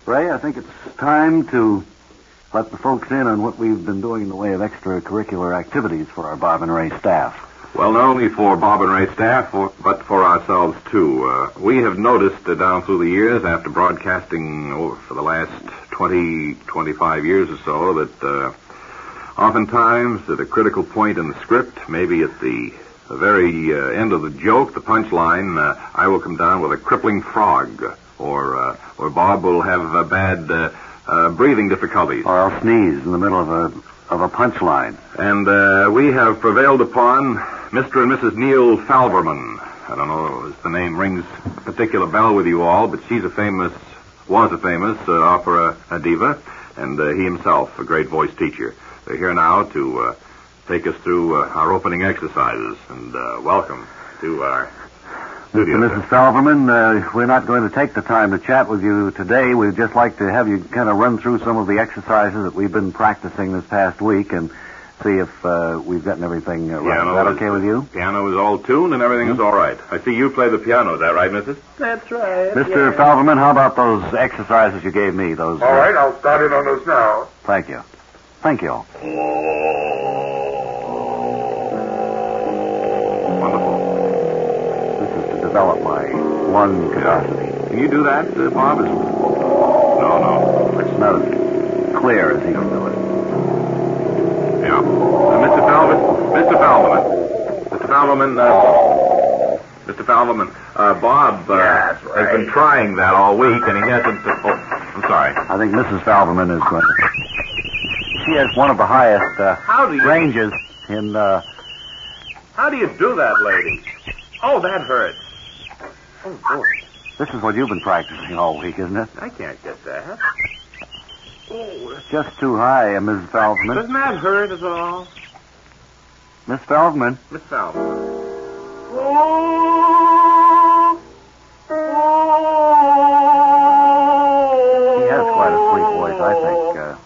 Ray, I think it's time to let the folks in on what we've been doing in the way of extracurricular activities for our Bob and Ray staff. Well, not only for Bob and Ray staff, but for ourselves, too. We have noticed down through the years, after broadcasting for the last 20, 25 years or so, that oftentimes at a critical point in the script, maybe at the very end of the joke, the punchline, I will come down with a crippling frog, or Bob will have bad breathing difficulties. Or I'll sneeze in the middle of a punchline. And we have prevailed upon Mr. and Mrs. Neil Falverman. I don't know if the name rings a particular bell with you all, but was a famous opera diva, and he himself a great voice teacher. They're here now to take us through our opening exercises, and welcome to our studio. Mr. and Mrs. Falverman, we're not going to take the time to chat with you today. We'd just like to have you kind of run through some of the exercises that we've been practicing this past week and see if we've gotten everything right. Is that okay with you? Piano is all tuned and everything is all right. I see you play the piano. Is that right, Mrs.? That's right. Mr. Falverman, how about those exercises you gave me? Those. All right, I'll start in on those now. Thank you. Thank you. Wonderful. This is to develop my lung capacity. Can you do that, Bob? No. It's not as clear as he can do it. Yeah. Mr. Falverman, Bob That's right. has been trying that all week, and he hasn't... I'm sorry. I think Mrs. Falverman is going to... She has one of the highest ranges in... How do you do that, lady? Oh, that hurts. Oh, boy. This is what you've been practicing all week, isn't it? I can't get that. Oh, It's just too high, Mrs. Falverman. doesn't that hurt at all? Miss Falverman. Miss Falverman. He has quite a sweet voice, I think.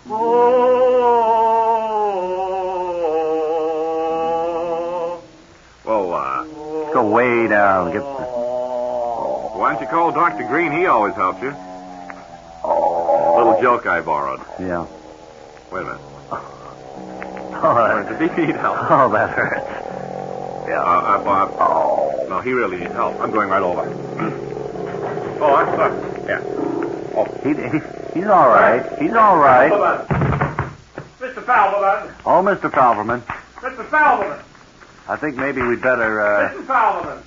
Let's go way down. Why don't you call Dr. Green? He always helps you. Little joke I borrowed. Yeah. Wait a minute. Oh, Does he need help? Oh, that hurts. Yeah. Bob. No, he really needs help. I'm going right over. Oh, I'm sorry. Yeah. He's all right. He's all right. Mr. Falverman. Oh, Mr. Falverman. Mr. Falverman. I think maybe we'd better, Mr. Falverman.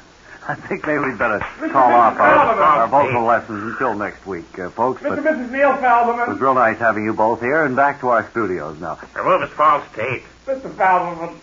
call off our vocal lessons until next week, folks. Mr. But and Mrs. Neil it was Falverman. real nice having you both here, and back to our studios now. Remove his false teeth. Mr. Falverman.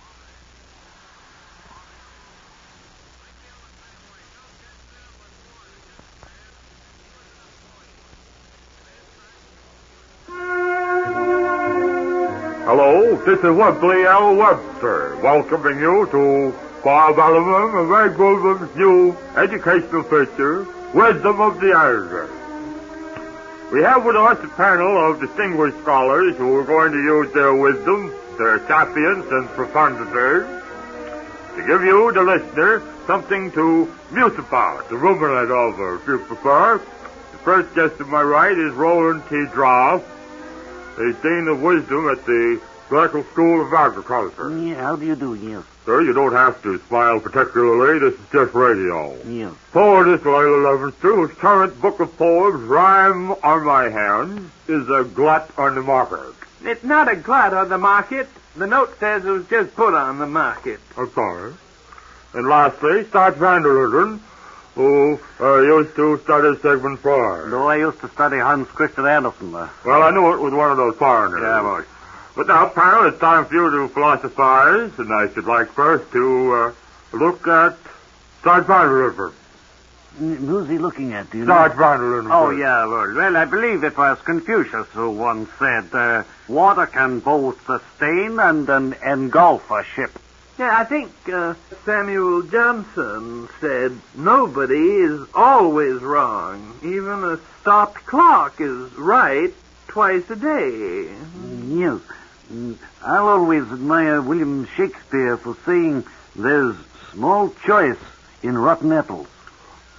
Hello, this is Wesley L. Webster, welcoming you to Bob Oliver and Ray Goldman's new educational feature, Wisdom of the Elder. We have with us a panel of distinguished scholars who are going to use their wisdom, their sapience and profundity, to give you, the listener, something to muse about, to ruminate over, if you prefer. The first guest to my right is Roland T. Dross, the Dean of Wisdom at the Blackle School of Agriculture. Yeah, how do you do, yes? Sir, you don't have to smile particularly. This is just radio. Yes. Poetess Layla Levinson, whose current book of poems, Rhyme on My Hands, is a glut on the market. It's not a glut on the market. The note says it was just put on the market. I'm sorry. And lastly, Starch Vanderluden, who used to study Sigmund Freud. No, I used to study Hans Christian Andersen. Well, I knew it was one of those foreigners. Yeah, boy. But now, panel, it's time for you to philosophize, and I should like first to look at Starch Vanderluden. Who's he looking at, do you Starch know? Vanderluden. Oh, yeah, well, I believe it was Confucius who once said, water can both sustain and engulf a ship. Yeah, I think Samuel Johnson said nobody is always wrong. Even a stopped clock is right twice a day. Yes. I'll always admire William Shakespeare for saying there's small choice in rotten apples.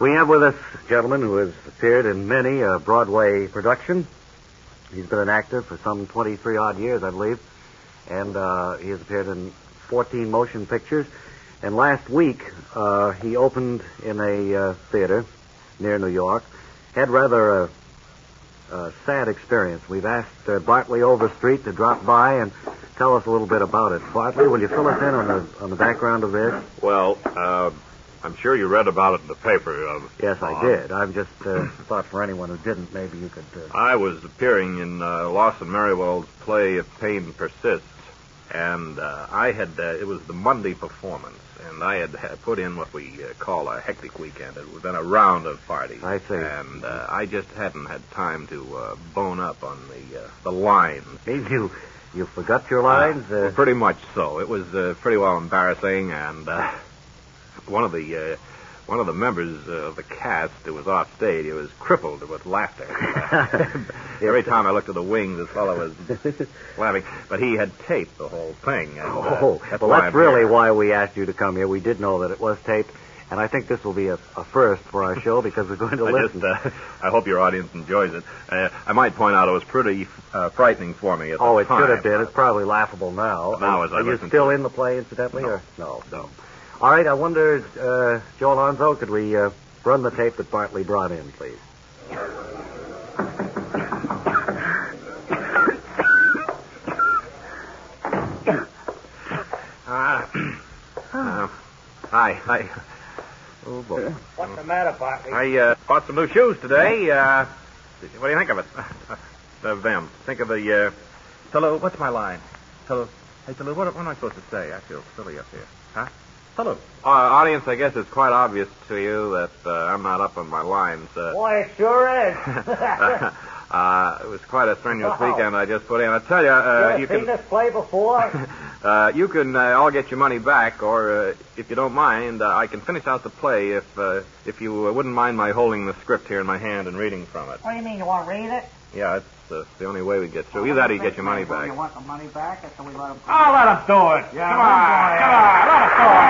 We have with us a gentleman who has appeared in many a Broadway production. He's been an actor for some 23-odd years, I believe. And he has appeared in 14 motion pictures. And last week, he opened in a theater near New York. Had rather a sad experience. We've asked Bartley Overstreet to drop by and tell us a little bit about it. Bartley, will you fill us in on the background of this? Well, I'm sure you read about it in the paper. Yes, I did. I've just thought for anyone who didn't, maybe you could... I was appearing in Lawson Merriwell's play If Pain Persists, and it was the Monday performance, and I had put in what we call a hectic weekend. It was been a round of parties. I see. And I just hadn't had time to bone up on the lines. Maybe you forgot your lines? Well, pretty much so. It was pretty well embarrassing, and one of the members of the cast who was off stage, he was crippled with laughter. Every time I looked at the wings, this fellow was laughing. But he had taped the whole thing. And, that's really why we asked you to come here. We did know that it was taped, and I think this will be a first for our show because we're going to listen. I hope your audience enjoys it. I might point out it was pretty frightening for me at the time. Oh, it should have been. It's probably laughable now. Now, as I Are you listen still to in the play, incidentally? No. Or? No. All right, I wonder, Joe Alonzo, could we run the tape that Bartley brought in, please? Hi. Oh, boy. What's the matter, Bartley? I bought some new shoes today. What do you think of it? Of them. Think of the, Hello, what's my line? Hello. Hey, Hello, what am I supposed to say? I feel silly up here. Huh? Hello. Audience, I guess it's quite obvious to you that I'm not up on my lines. Boy, it sure is. It was quite a strenuous weekend I just put in. I tell you, you seen this play before? You can all get your money back, or if you don't mind, I can finish out the play if you wouldn't mind my holding the script here in my hand and reading from it. What do you mean, you want to read it? Yeah, it's the only way we get through. Either that or you get your money back. You want the money back, or we let him... Oh, let him do it. Yeah, Come on, let him do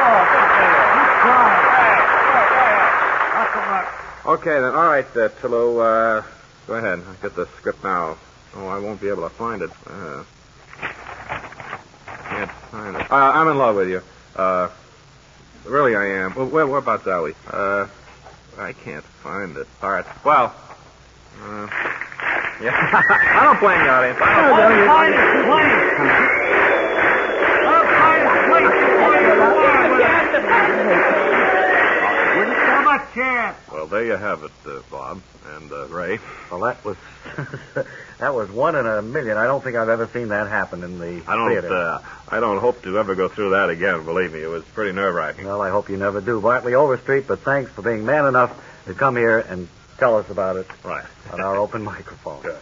it. Okay, then. All right, Tillo, go ahead. I'll get the script now. Oh, I won't be able to find it. Can't find it. I'm in love with you. Really, I am. Where about Zowie? I can't find it. All right. Well, yeah. I don't blame the audience. Well, there you have it, Bob and Ray. Well, that was one in a million. I don't think I've ever seen that happen in the theater. I don't hope to ever go through that again, believe me. It was pretty nerve-wracking. Well, I hope you never do. Bartley Overstreet, but thanks for being man enough to come here and tell us about it. Right. On our open microphone. Good.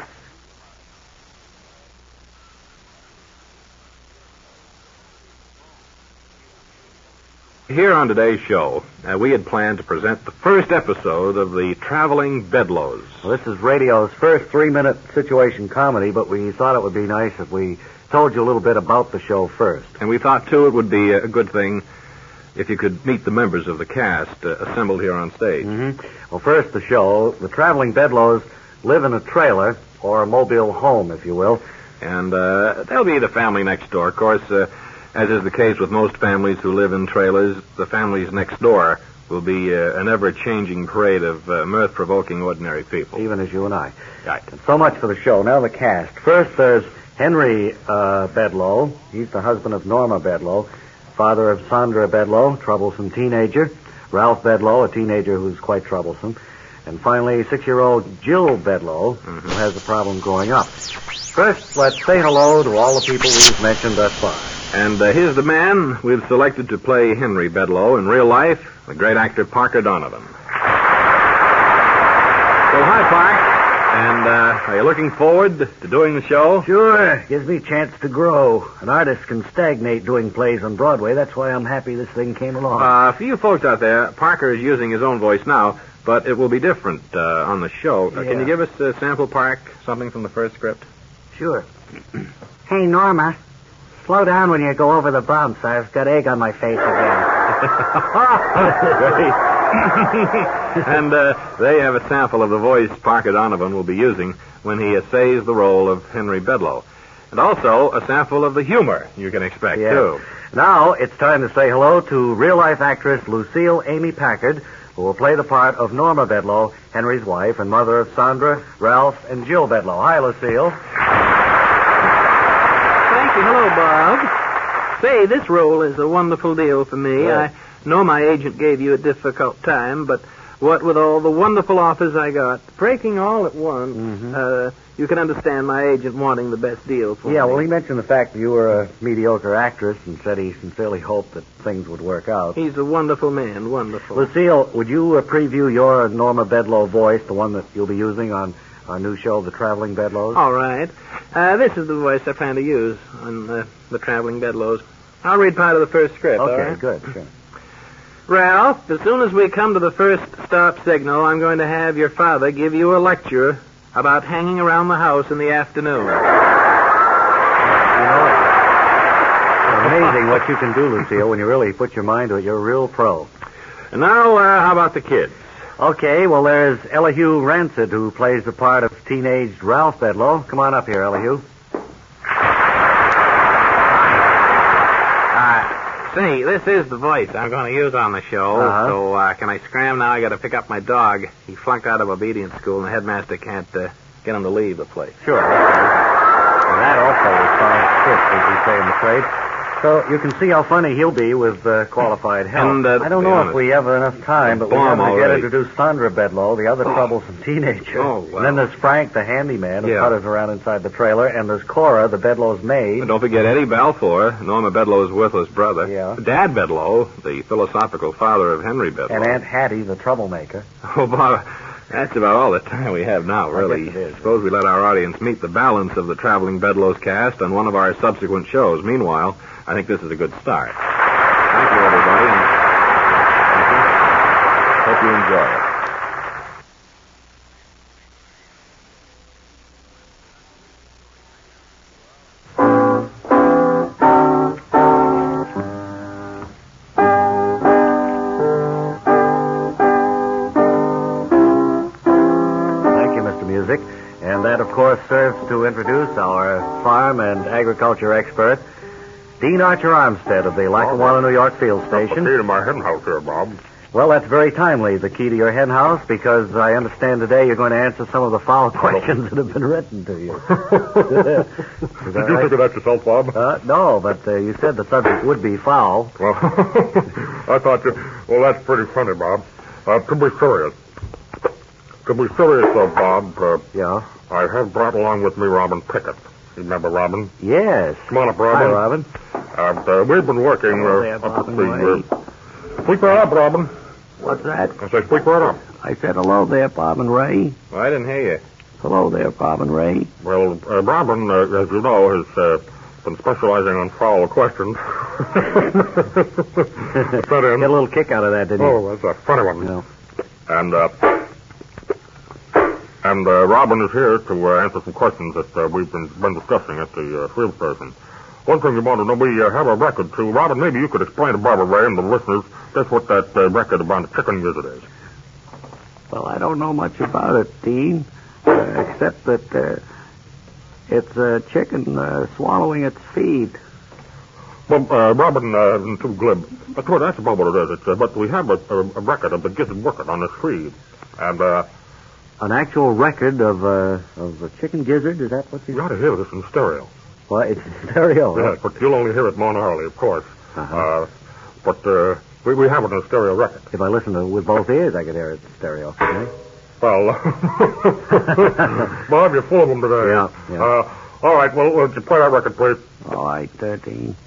Here on today's show, we had planned to present the first episode of the Traveling Bedloes. Well, this is radio's first 3-minute situation comedy, but we thought it would be nice if we told you a little bit about the show first. And we thought, too, it would be a good thing if you could meet the members of the cast assembled here on stage. Mm-hmm. Well, first, the show. The Traveling Bedloes live in a trailer, or a mobile home, if you will. And they'll be the family next door. Of course, as is the case with most families who live in trailers, the families next door will be an ever-changing parade of mirth-provoking ordinary people. Even as you and I. Right. And so much for the show. Now the cast. First, there's Henry Bedloe. He's the husband of Norma Bedloe, father of Sandra Bedloe, troublesome teenager. Ralph Bedloe, a teenager who's quite troublesome. And finally, 6-year-old Jill Bedloe, who has a problem growing up. First, let's say hello to all the people we've mentioned thus far. And here's the man we've selected to play Henry Bedloe in real life, the great actor Parker Donovan. So, hi, Park. And are you looking forward to doing the show? Sure. Gives me a chance to grow. An artist can stagnate doing plays on Broadway. That's why I'm happy this thing came along. For you folks out there, Parker is using his own voice now, but it will be different on the show. Yeah. Can you give us a sample, Park, something from the first script? Sure. Hey, Norma. Slow down when you go over the bumps. I've got egg on my face again. And they have a sample of the voice Parker Donovan will be using when he essays the role of Henry Bedloe. And also a sample of the humor you can expect, too. Now it's time to say hello to real-life actress Lucille Amy Packard, who will play the part of Norma Bedloe, Henry's wife and mother of Sandra, Ralph, and Jill Bedloe. Hi, Lucille. Thank you. Hello, Bob. Say, this role is a wonderful deal for me. Yes. I know my agent gave you a difficult time, but what with all the wonderful offers I got, breaking all at once, you can understand my agent wanting the best deal for me. Yeah, well, he mentioned the fact that you were a mediocre actress and said he sincerely hoped that things would work out. He's a wonderful man, wonderful. Lucille, would you preview your Norma Bedloe voice, the one that you'll be using on our new show, The Traveling Bedloes? All right. This is the voice I plan to use on The Traveling Bedloes. I'll read part of the first script, all Okay, right? good, sure. Ralph, as soon as we come to the first stop signal, I'm going to have your father give you a lecture about hanging around the house in the afternoon. You know, it's amazing what you can do, Lucille, when you really put your mind to it. You're a real pro. And now, how about the kids? Okay, well, there's Elihu Rancid, who plays the part of teenaged Ralph Bedloe. Come on up here, Elihu. Say, this is the voice I'm going to use on the show. Uh-huh. So, can I scram now? I got to pick up my dog. He flunked out of obedience school, and the headmaster can't get him to leave the place. Sure. Well, that also is fine script, as you say in the trade. So you can see how funny he'll be with qualified help. And, I don't know if we have enough time, but we have to get already. introduce Sandra Bedloe, the other troublesome teenager. Oh, wow. And then there's Frank, the handyman, who Yeah. putters around inside the trailer, and there's Cora, the Bedloe's maid. And don't forget Eddie Balfour, Norma Bedloe's worthless brother. Yeah. Dad Bedloe, the philosophical father of Henry Bedloe. And Aunt Hattie, the troublemaker. Oh, Bob, that's about all the time we have now, really. I guess it is. Suppose we let our audience meet the balance of the Traveling Bedloes cast on one of our subsequent shows. Meanwhile, I think this is a good start. Thank you, everybody, and hope you enjoy it. Thank you, Mr. Music. And that, of course, serves to introduce our farm and agriculture expert, Dean Archer Armstead of the Lackawanna, New York field station. The key to my hen house here, Bob. Well, that's very timely, the key to your hen house, because I understand today you're going to answer some of the foul questions that have been written to you. Is that Did you right? think of that yourself, Bob? No, but you said the subject would be foul. Well, I thought well, that's pretty funny, Bob. To be serious, though, Bob, Yeah? I have brought along with me Robin Pickett. You remember Robin? Yes. Come on up, Hi, Robin. Robin. We've been working Hello there, up Bob at and the... Speak right up, Robin. What's that? I say, speak right up. I said hello there, Bob and Ray. Well, I didn't hear you. Hello there, Bob and Ray. Well, Robin, as you know, has been specializing on foul questions. Get a little kick out of that, didn't you? Oh, that's a funny one. No. And Robin is here to answer some questions that we've been discussing at the field station. One thing you want to know, we have a record too. Robin, maybe you could explain to Barbara Ray and the listeners just what that record about the chicken gizzard is. Well, I don't know much about it, Dean, except that it's a chicken swallowing its feed. Well, Robin, too glib. That's about what it is. But we have a record of the gizzard working on this feed. And, An actual record of a chicken gizzard? Is that what you... you ought to hear this in stereo. Well, it's stereo. Yes, but you'll only hear it monoharly, of course. Uh-huh. But we have it in a stereo record. If I listen to it with both ears, I could hear it stereo. Couldn't I? Well, Bob, you're full of them today. Yeah. All right, well, would you play that record, please? All right, 13.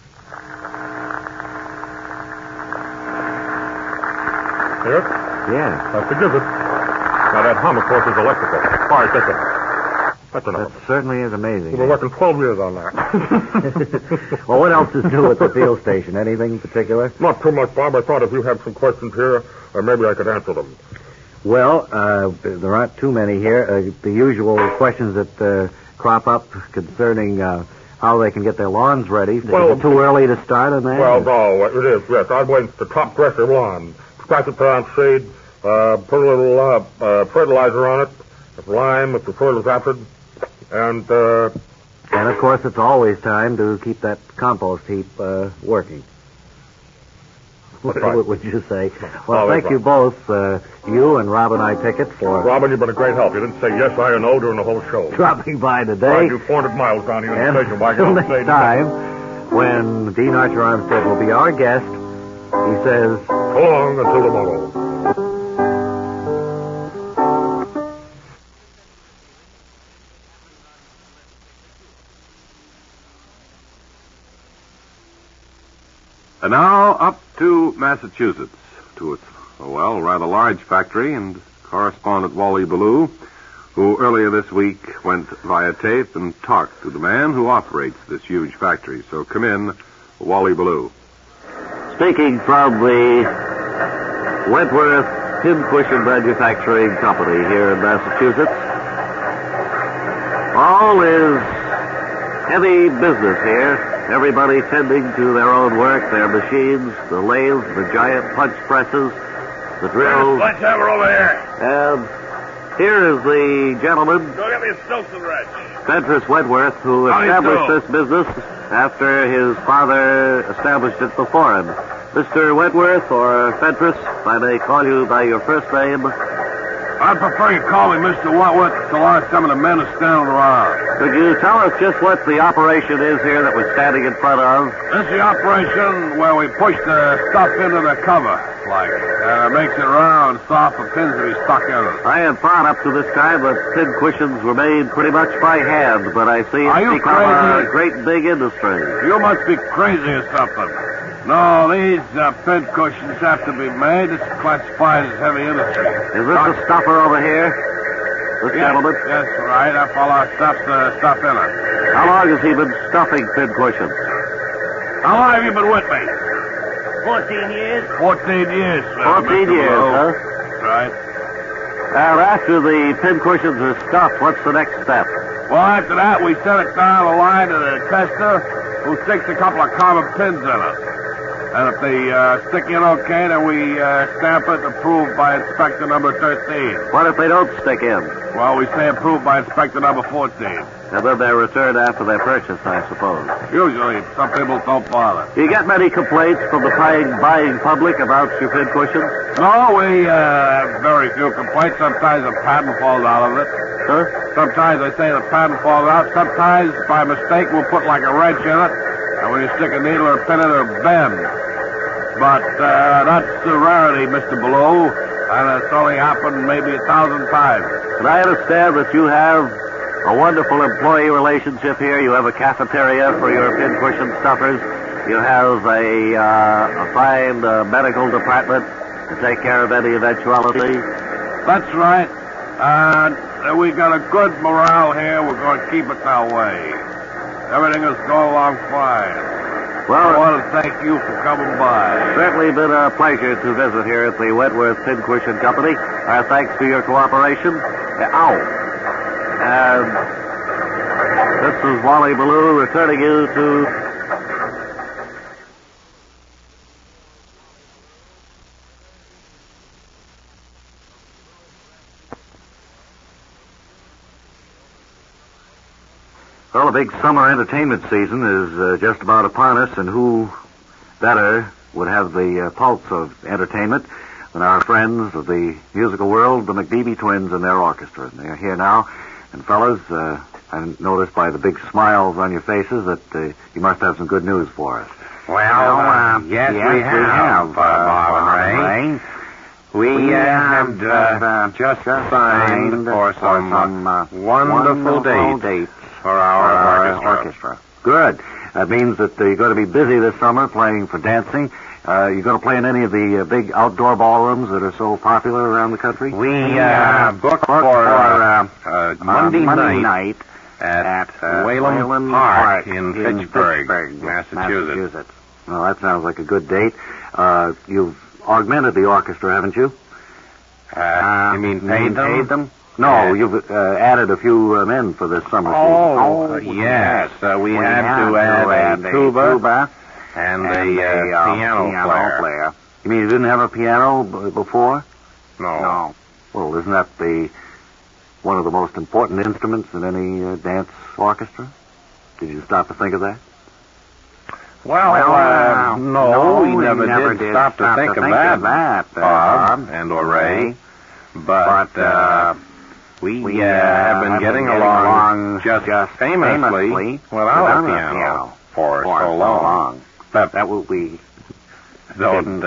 Hear it? Yeah. That's the gizzard. Now, that hum, of course, is electrical. 5 seconds. That's enough. That certainly is amazing. We've been working 12 years on that. Well, what else is new at the field station? Anything particular? Not too much, Bob. I thought if you had some questions here, maybe I could answer them. Well, there aren't too many here. The usual questions that crop up concerning how they can get their lawns ready. Is it too early to start on that? Well, no, it is, yes. I'd wait the top dressing lawn. scratch it around seed, put a little fertilizer on it, lime if the soil is acid, and of course, it's always time to keep that compost heap working. What would you say? Well, thank you both, you and Robin I. Pickett, for... Robin, you've been a great help. You didn't say yes, I, or no during the whole show. Dropping by today. Glad you 400 miles down here in the station wagon. Until next time, when Dean Archer Armstead will be our guest, he says... So long until tomorrow. And now up to Massachusetts, to its, rather large factory, and correspondent Wally Ballou, who earlier this week went via tape and talked to the man who operates this huge factory. So come in, Wally Ballou. Speaking from the Wentworth Pincushion Manufacturing Company here in Massachusetts, all is heavy business here. Everybody tending to their own work, their machines, the lathes, the giant punch presses, the drills. Let's have her over here. And here is the gentleman, Go get me a Stilson wrench. Fentress Wentworth, who established this business after his father established it before him. Mr. Wentworth, or Fentress, if I may call you by your first name. I'd prefer you call me Mr. Wentworth so long as some of the men are standing around. Could you tell us just what the operation is here that we're standing in front of? This is the operation where we push the stuff into the cover, like. It makes it round, soft for pins to be stuck in it. I had thought up to this time that pin cushions were made pretty much by hand, but I see it's become a great big industry. You must be crazy or something. No, these pin cushions have to be made. It's classified as heavy industry. Is this the stuffer over here? This gentleman? Yes, right. That fellow stuffs the stuff in it. How long has he been stuffing pin cushions? How long have you been with me? 14 years. 14 years, sir. 14 years, huh? Right. Now, after the pin cushions are stuffed, what's the next step? Well, after that, we send it down the line to the tester, who sticks a couple of common pins in it. And if they stick in okay, then we stamp it approved by Inspector number 13. What if they don't stick in? Well, we say approved by Inspector number 14. And then they're returned after their purchase, I suppose. Usually, some people don't bother. Do you get many complaints from the buying public about your pin cushions? No, we have very few complaints. Sometimes the patent falls out of it. Huh? Sometimes they say the patent falls out. Sometimes, by mistake, we'll put like a wrench in it. And when you stick a needle or a pin in it, it'll bend. But that's a rarity, Mr. Ballou. And it's only happened maybe 1,000 times. And I understand that you have a wonderful employee relationship here. You have a cafeteria for your pincushion stuffers. You have a fine medical department to take care of any eventuality. That's right. And we got a good morale here. We're going to keep it that way. Everything is going along fine. Well, I want to thank you for coming by. Certainly been a pleasure to visit here at the Wentworth Pincushion Company. Our thanks for your cooperation. And this is Wally Ballou returning you to... Well, the big summer entertainment season is just about upon us, and who better would have the pulse of entertainment than our friends of the musical world, the McDeeby Twins and their orchestra. They're here now. And fellas, I noticed by the big smiles on your faces that you must have some good news for us. Well, yes, we have, Bob and Ray. We have just signed for some wonderful dates for our orchestra. Good. That means that you're going to be busy this summer playing for dancing. You're going to play in any of the big outdoor ballrooms that are so popular around the country? We booked for Monday night at Wayland Park in Fitchburg, Massachusetts. Well, that sounds like a good date. You've augmented the orchestra, haven't you? You mean paid them? No, you've added a few men for this summer season. Yes. We had to add a tuba and a piano player. You mean you didn't have a piano before? No. Well, isn't that one of the most important instruments in any dance orchestra? Did you stop to think of that? Well, no, we never did stop to think of that, Bob and Ray. But we have been getting along just famously without a piano for so long. That will be... Don't think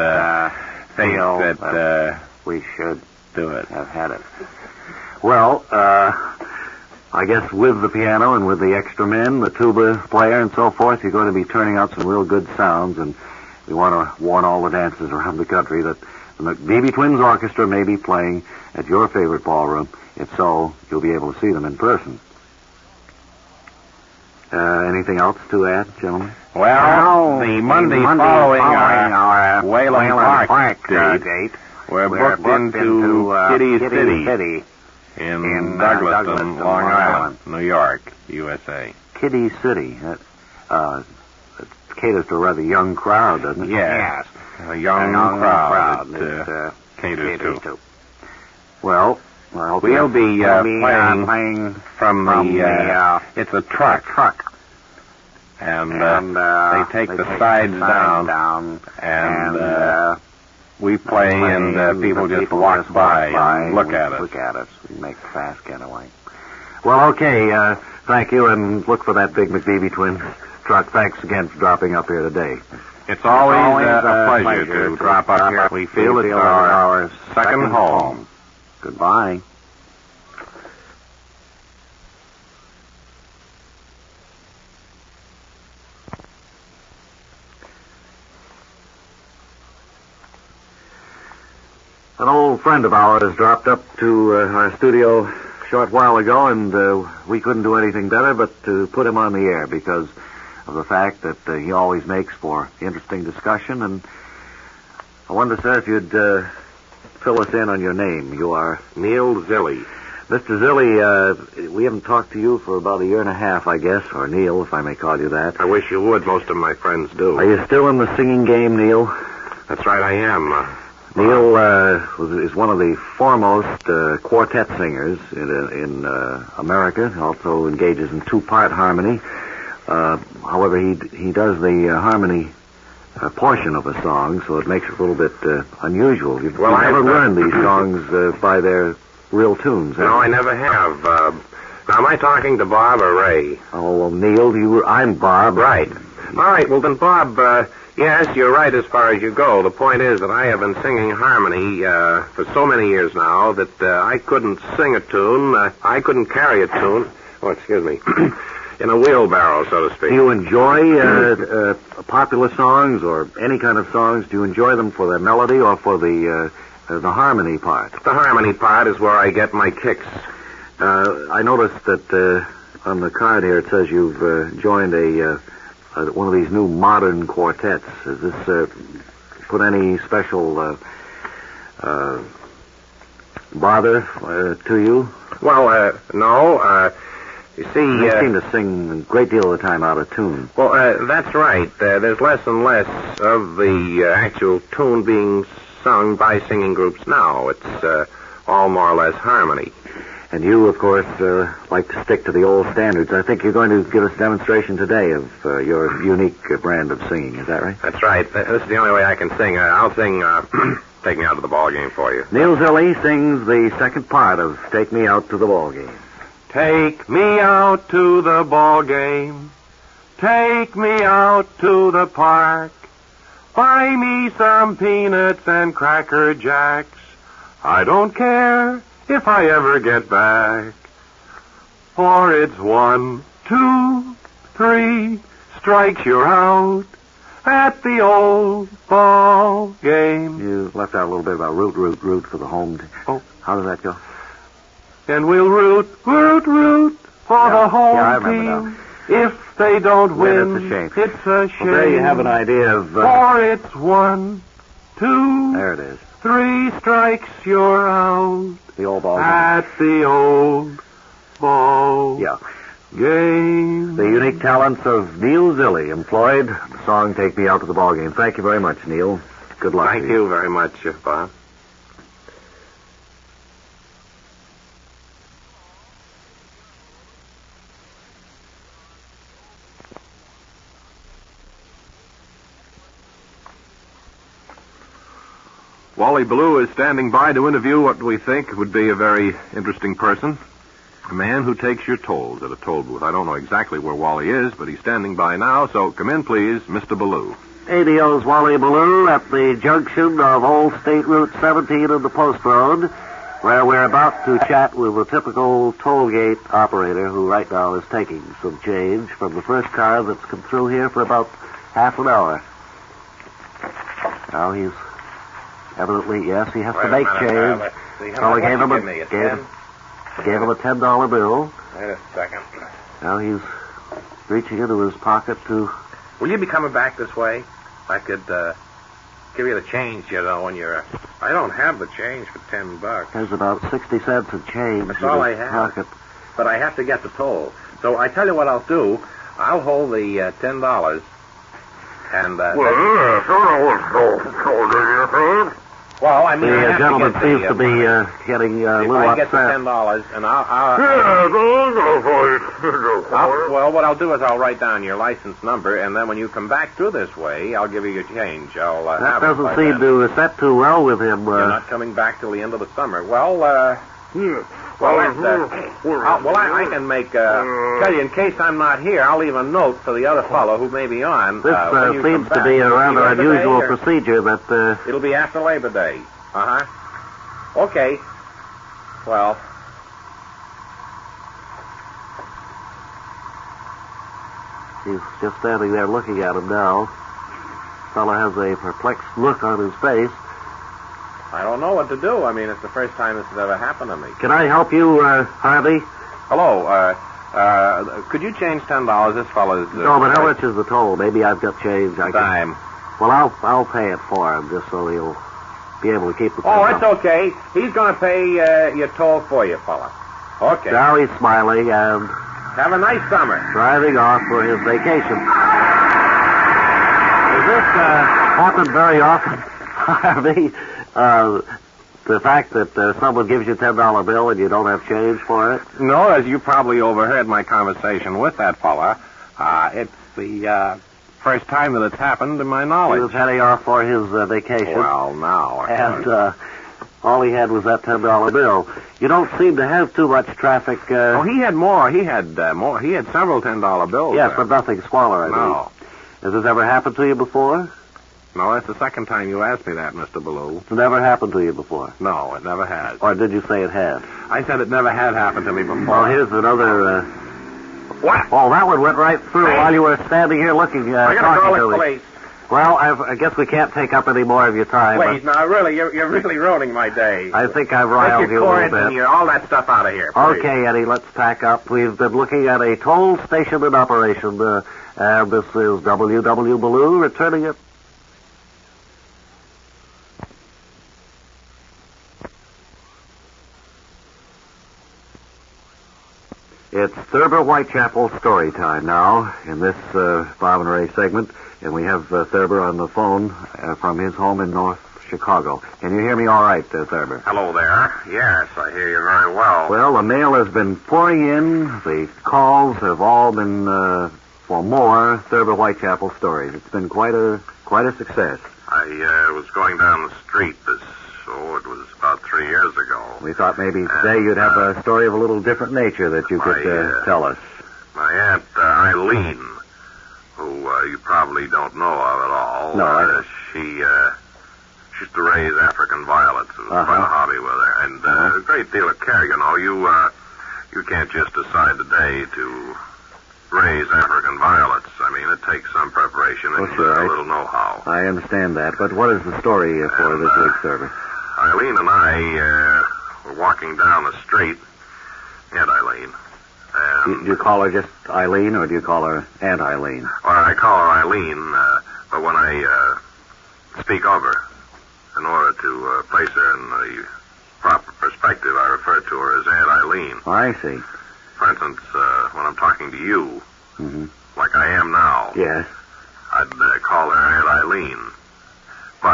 that we should do it. Have had it. Well, I guess with the piano and with the extra men, the tuba player and so forth, you're going to be turning out some real good sounds, and we want to warn all the dancers around the country that the McBeebe Twins Orchestra may be playing at your favorite ballroom. If so, you'll be able to see them in person. Anything else to add, gentlemen? Well, the Monday following our Wayland Park date, we're booked into Kitty City in Douglaston, Long Island, New York, USA. Kitty City. It caters to a rather young crowd, doesn't it? Yes. A young crowd that caters to. Well, I hope we'll be playing from the it's a truck. And they take the sides down, and we play, and people just walk by and look at us. We make a fast getaway. Well, okay, thank you, and look for that big McBeebe Twins truck. Thanks again for dropping up here today. It's always a pleasure to drop up here. We feel it's our second home. Goodbye. An old friend of ours dropped up to our studio a short while ago, and we couldn't do anything better but to put him on the air because of the fact that he always makes for interesting discussion. And I wonder, sir, if you'd fill us in on your name. You are Neil Zilli. Mr. Zilli, we haven't talked to you for about a year and a half, I guess, or Neil, if I may call you that. I wish you would. Most of my friends do. Are you still in the singing game, Neil? That's right, I am. Neil is one of the foremost quartet singers in America. Also engages in two-part harmony. However, he does the harmony portion of a song, so it makes it a little bit unusual. You've never learned these songs by their real tunes. No, I never have. Now, am I talking to Bob or Ray? Oh, well, Neil, I'm Bob. Right. All right, well then, Bob, yes, you're right as far as you go. The point is that I have been singing harmony for so many years now that I couldn't sing a tune. I couldn't carry a tune. Oh, excuse me. In a wheelbarrow, so to speak. Do you enjoy popular songs or any kind of songs? Do you enjoy them for their melody or for the harmony part? The harmony part is where I get my kicks. I noticed that on the card here it says you've joined one of these new modern quartets. Has this put any special bother to you? Well, no. You see... They seem to sing a great deal of the time out of tune. Well, that's right. There's less and less of the actual tune being sung by singing groups now. It's all more or less harmony. And you, of course, like to stick to the old standards. I think you're going to give us a demonstration today of your unique brand of singing. Is that right? That's right. This is the only way I can sing. I'll sing Take Me Out to the Ball Game for you. Neil Zilli sings the second part of Take Me Out to the Ball Game. Take me out to the ball game. Take me out to the park. Buy me some peanuts and Cracker Jacks. I don't care if I ever get back. For it's 1, 2, 3 strikes you're out at the old ball game. You left out a little bit about root for the home. Oh. How does that go? And we'll root for the home team. Now. If they don't win, it's a shame. It's a shame. Well, there you have an idea of... For it's 1, 2... There it is. 3 strikes you're out. The old ball game. At the old ball game. The unique talents of Neil Zilli employed the song Take Me Out to the Ball Game. Thank you very much, Neil. Good luck. Thank you very much, Bob. Wally Ballou is standing by to interview what we think would be a very interesting person. A man who takes your tolls at a toll booth. I don't know exactly where Wally is, but he's standing by now, so come in, please, Mr. Ballou. ADO's Wally Ballou at the junction of Old State Route 17 and the Post Road, where we're about to chat with a typical toll gate operator who right now is taking some change from the first car that's come through here for about half an hour. Now he's evidently, yes, he has to make change. So I gave him a $10 bill. Wait a second. Now he's reaching into his pocket to... Will you be coming back this way? I could give you the change, when you're... I don't have the change for $10. There's about 60 cents of change That's in all his I have. pocket. But I have to get the toll. So I tell you what I'll do. I'll hold the $10. And, well, I mean, the gentleman seems to be getting a little upset. If I get the $10, and well, what I'll do is I'll write down your license number, and then when you come back through this way, I'll give you your change. That doesn't seem to set too well with him. You're not coming back till the end of the summer. Well, I can make, tell you, in case I'm not here, I'll leave a note for the other fellow who may be on. This seems to be a rather unusual procedure, but... It'll be after Labor Day. Okay. Well... He's just standing there looking at him now. Fellow has a perplexed look on his face. I don't know what to do. I mean, it's the first time this has ever happened to me. Can I help you, Harvey? Hello. Could you change $10? This fellow's... no, but how much is the toll? Maybe I've got change. Dime. Well, I'll pay it for him, just so he'll be able to keep the... Oh, it's okay. He's going to pay your toll for you, fella. Okay. Now he's smiling and... Have a nice summer. Driving off for his vacation. Does this happen very often, Harvey? The fact that someone gives you a $10 bill and you don't have change for it? No, as you probably overheard my conversation with that fella, it's the first time that it's happened to my knowledge. He was heading off for his vacation. Well, now. And all he had was that $10 bill. You don't seem to have too much traffic. Oh, he had more. He had more. He had several $10 bills. Yes, but nothing smaller, I mean. Has this ever happened to you before? No, that's the second time you asked me that, Mr. Ballou. It's never happened to you before? No, it never has. Or did you say it had? I said it never had happened to me before. Well, here's another... What? Oh, that one went right through while you were standing here looking, I gotta call the police. Well, I guess we can't take up any more of your time. Wait, now, really, you're really ruining my day. I think I've riled you a little bit. And all that stuff out of here, please. Okay, Eddie, let's pack up. We've been looking at a toll station in operation, and this is W.W. Ballou returning it. It's Thurber Whitechapel story time now in this Bob and Ray segment, and we have Thurber on the phone from his home in North Chicago. Can you hear me all right, Thurber? Hello there. Yes, I hear you very well. Well, the mail has been pouring in. The calls have all been for more Thurber Whitechapel stories. It's been quite a success. I was going down the street it was about 3 years ago. We thought maybe today you'd have a story of a little different nature that you could tell us. My Aunt Eileen, who you probably don't know of at all. No, she used to raise African violets. It was quite a hobby with her. And a great deal of care, you know. You can't just decide today to raise African violets. I mean, it takes some preparation and a little know-how. I understand that. But what is the story for this week's service? Eileen and I were walking down the street. Aunt Eileen. Do you call her just Eileen, or do you call her Aunt Eileen? Well, I call her Eileen, but when I speak of her, in order to place her in the proper perspective, I refer to her as Aunt Eileen. Oh, I see. For instance, when I'm talking to you, like I am now, yes, I'd call her Aunt Eileen. But if I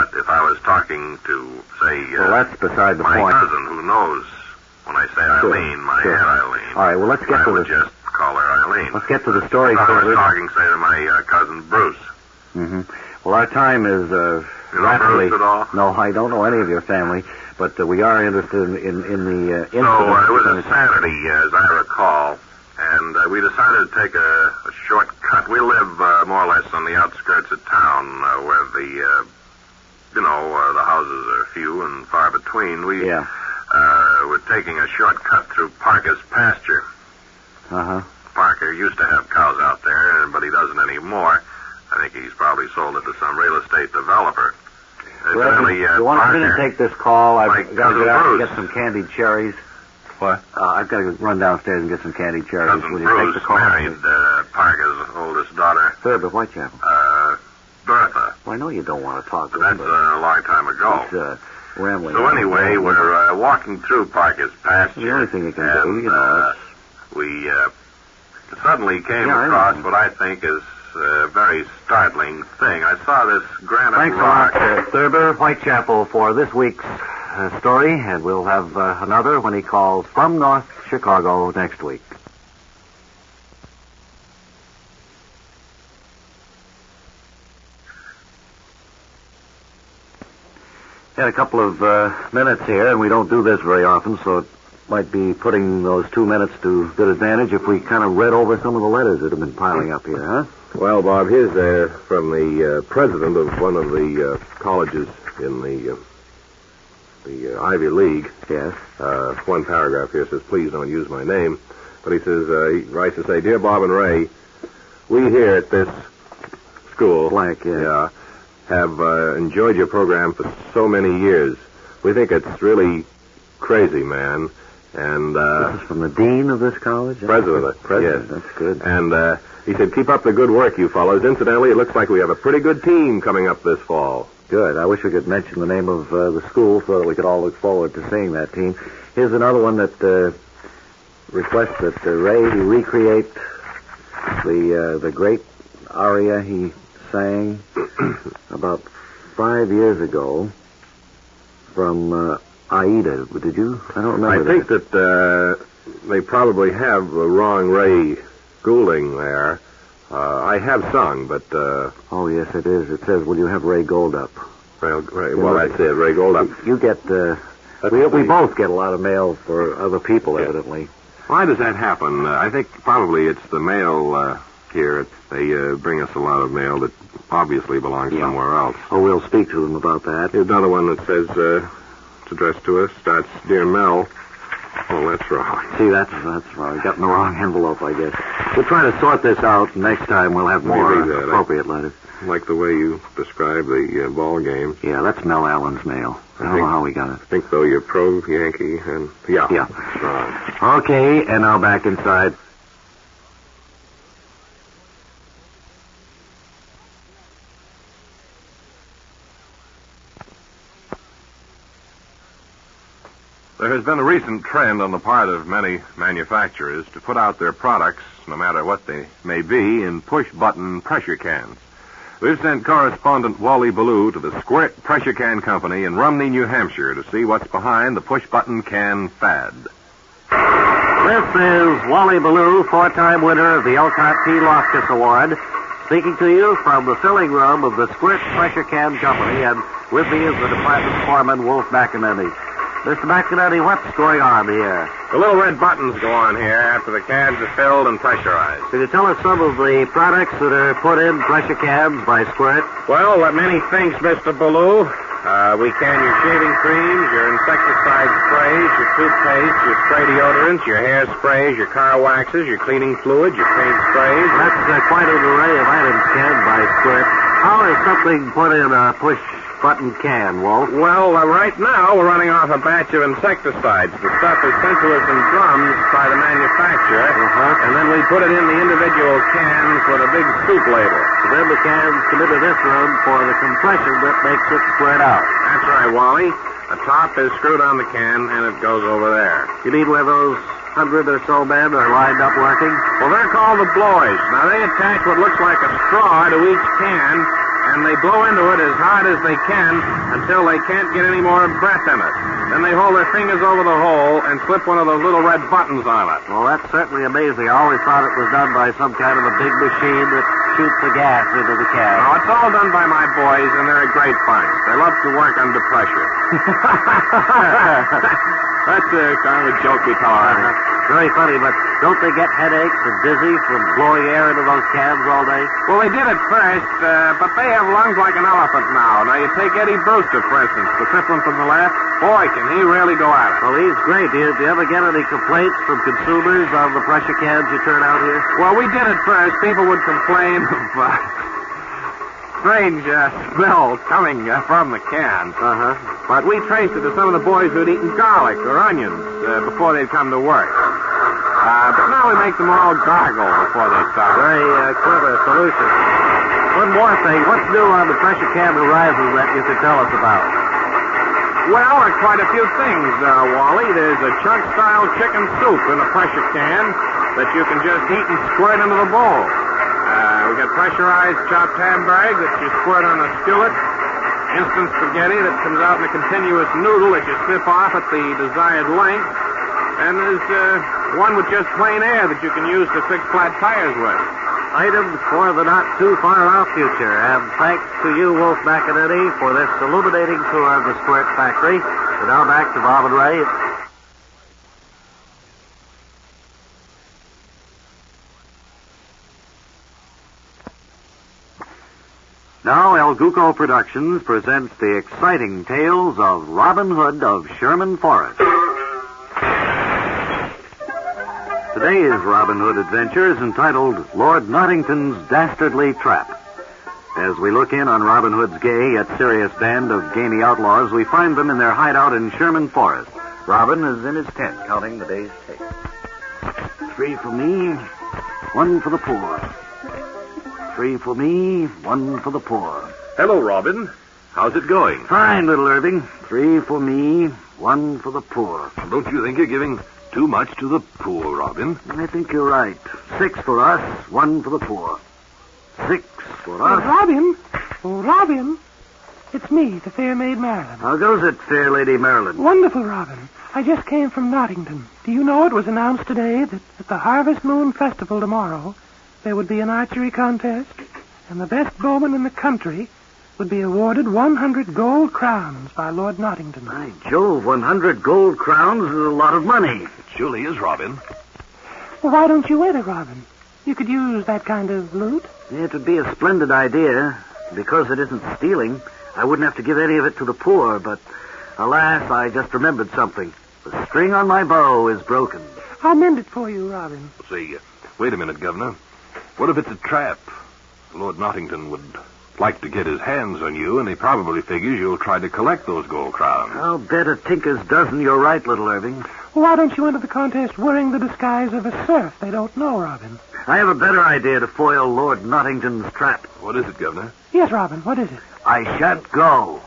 I was talking to, say, Well, that's beside the my point. cousin who knows when I say Eileen, my Sure. Aunt Eileen. All right, well, let's get I to would the... just call her Eileen. Let's get to the story, I was Thurber. talking, say, to my cousin Bruce. Mm-hmm. Well, our time is You know rapidly... Bruce at all? No, I don't know any of your family, but we are interested in the incident. So it was a Saturday, as I recall, and we decided to take a short cut. We live more or less on the outskirts of town, where the houses are few and far between. We were taking a short cut through Parker's pasture. Uh-huh. Parker used to have cows out there, but he doesn't anymore. I think he's probably sold it to some real estate developer. Evidently, you want me to Parker, take this call? I've got to get out and Bruce. get some candied cherries. What? I've got to run downstairs and get some candied cherries. Cousin Will you Bruce take the call? married Parker's oldest daughter, Thurber, Whitechapel. Bertha. Well, I know you don't want to talk to That's a long time ago. He's rambling. So anyway, we're walking through Parker's pasture. The only thing you can do, and, you know. we suddenly came across what I think is a very startling thing. I saw this granite Thanks rock. a lot, Thurber, Whitechapel, for this week's story, and we'll have another when he calls from North Chicago next week. Had a couple of minutes here, and we don't do this very often, so it might be putting those 2 minutes to good advantage if we kind of read over some of the letters that have been piling up here, huh? Well, Bob, here's from the president of one of the colleges in the Ivy League. Yes. One paragraph here says, please don't use my name. But he says, he writes to say, Dear Bob and Ray, we here at this school... Blank, yeah. Have enjoyed your program for so many years. We think it's really crazy, man. And this is from the dean of this college? President. Yes, That's good. And he said, keep up the good work, you fellows. Incidentally, it looks like we have a pretty good team coming up this fall. Good. I wish we could mention the name of the school so that we could all look forward to seeing that team. Here's another one that requests that Ray recreate the great aria he sang about 5 years ago from Aida. Did you? I don't remember. I think that they probably have the wrong Ray Goulding there. I have sung, but... oh, yes, it is. It says, will you have Ray Goldup? Well, that's it, Ray Goldup. You get... we both get a lot of mail for other people, evidently. Why does that happen? I think probably it's the mail here. They bring us a lot of mail that obviously belongs somewhere else. Oh, we'll speak to them about that. Here's another one that says, it's addressed to us, starts, Dear Mel. Oh, that's wrong. See, that's wrong. We got in the wrong envelope, I guess. We'll try to sort this out. Next time we'll have more appropriate letters. I like the way you describe the ball game. Yeah, that's Mel Allen's mail. I don't know how we got it. I think, though, you're pro-Yankee, and... Yeah. Right. Okay, and now back inside. There has been a recent trend on the part of many manufacturers to put out their products, no matter what they may be, in push-button pressure cans. We've sent correspondent Wally Ballou to the Squirt Pressure Can Company in Rumney, New Hampshire, to see what's behind the push-button can fad. This is Wally Ballou, 4-time winner of the Elcott P. Loftus Award, speaking to you from the filling room of the Squirt Pressure Can Company, and with me is the department foreman, Wolf McInerney. Mr. McInerney, what's going on here? The little red buttons go on here after the cans are filled and pressurized. Can you tell us some of the products that are put in pressure cans by Squirt? Well, many things, Mr. Ballou. We can your shaving creams, your insecticide sprays, your toothpaste, your spray deodorants, your hair sprays, your car waxes, your cleaning fluid, your paint sprays. That's quite an array of items canned by Squirt. How is something put in a push-button can, Walt? Well, right now we're running off a batch of insecticides. The stuff is sent to us in drums by the manufacturer, and then we put it in the individual cans with a big scoop label. So then the cans come into this room for the compression that makes it squirt out. That's right, Wally. The top is screwed on the can, and it goes over there. You mean where those 100 or so men are lined up working? Well, they're called the blowers. Now, they attach what looks like a straw to each can, and they blow into it as hard as they can until they can't get any more breath in it. Then they hold their fingers over the hole and slip one of those little red buttons on it. Well, that's certainly amazing. I always thought it was done by some kind of a big machine that shoots the gas into the can. No, it's all done by my boys, and they're a great bunch. They love to work under pressure. That's kind of a joke we tell her. Very funny, but don't they get headaches and dizzy from blowing air into those cans all day? Well, they did at first, but they have lungs like an elephant now. Now, you take Eddie Brewster, for instance, the fifth one from the left. Boy, can he really go at it. Well, he's great. Do you ever get any complaints from consumers on the pressure cans you turn out here? Well, we did at first. People would complain of strange smell coming from the can. Uh-huh. But we traced it to some of the boys who'd eaten garlic or onions before they'd come to work. But now we make them all gargle before they start. Very clever solution. One more thing. What's new on the pressure can horizon that you could tell us about? Well, quite a few things, Wally. There's a chunk-style chicken soup in a pressure can that you can just heat and squirt into the bowl. We got pressurized chopped hamburg that you squirt on a skillet. Instant spaghetti that comes out in a continuous noodle that you snip off at the desired length. And there's one with just plain air that you can use to fix flat tires with. Items for the not-too-far-off future. And thanks to you, Wolf McEnany, for this illuminating tour of the Squirt Factory. And now back to Bob and Ray. Now, El Guco Productions presents the exciting tales of Robin Hood of Sherman Forest. Today's Robin Hood adventure is entitled Lord Nottington's Dastardly Trap. As we look in on Robin Hood's gay yet serious band of gamey outlaws, we find them in their hideout in Sherman Forest. Robin is in his tent counting the day's take. 3 for me, 1 for the poor. 3 for me, 1 for the poor. Hello, Robin. How's it going? Fine, little Irving. 3 for me, 1 for the poor. Don't you think you're giving too much to the poor, Robin? I think you're right. 6 for us, 1 for the poor. 6 for us. Robin. It's me, the fair maid Marilyn. How goes it, fair lady Marilyn? Wonderful, Robin. I just came from Nottington. Do you know it was announced today that at the Harvest Moon Festival tomorrow there would be an archery contest, and the best bowman in the country would be awarded 100 gold crowns by Lord Nottington. By Jove, 100 gold crowns is a lot of money. It surely is, Robin. Well, why don't you enter, Robin? You could use that kind of loot. It would be a splendid idea. Because it isn't stealing, I wouldn't have to give any of it to the poor, but alas, I just remembered something. The string on my bow is broken. I'll mend it for you, Robin. Say, wait a minute, Governor. What if it's a trap? Lord Nottington would like to get his hands on you, and he probably figures you'll try to collect those gold crowns. I'll bet a tinker's dozen you're right, little Irving. Well, why don't you enter the contest wearing the disguise of a serf? They don't know, Robin. I have a better idea to foil Lord Nottington's trap. What is it, Governor? Yes, Robin, what is it? I shan't go.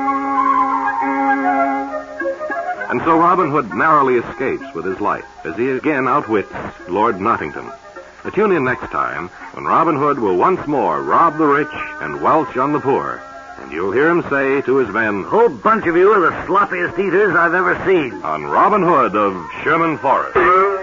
And so Robin Hood narrowly escapes with his life as he again outwits Lord Nottington. Tune in next time when Robin Hood will once more rob the rich and welch on the poor. And you'll hear him say to his men, "Whole bunch of you are the sloppiest eaters I've ever seen." On Robin Hood of Sherman Forest.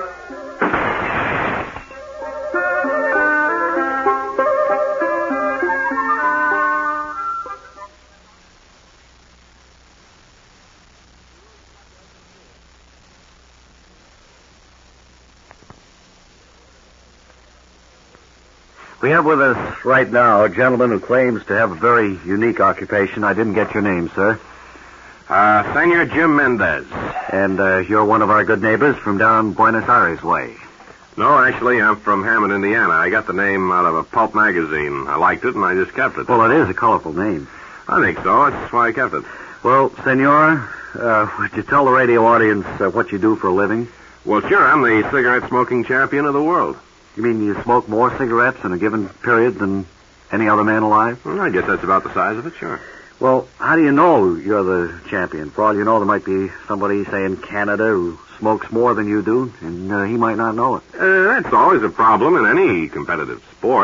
We have with us right now a gentleman who claims to have a very unique occupation. I didn't get your name, sir. Senor Jim Mendez. And you're one of our good neighbors from down Buenos Aires way. No, actually, I'm from Hammond, Indiana. I got the name out of a pulp magazine. I liked it, and I just kept it. Well, it is a colorful name. I think so. That's why I kept it. Well, senor, would you tell the radio audience what you do for a living? Well, sure. I'm the cigarette-smoking champion of the world. You mean you smoke more cigarettes in a given period than any other man alive? Well, I guess that's about the size of it, sure. Well, how do you know you're the champion? For all you know, there might be somebody, say, in Canada who smokes more than you do, and he might not know it. That's always a problem in any competitive sport.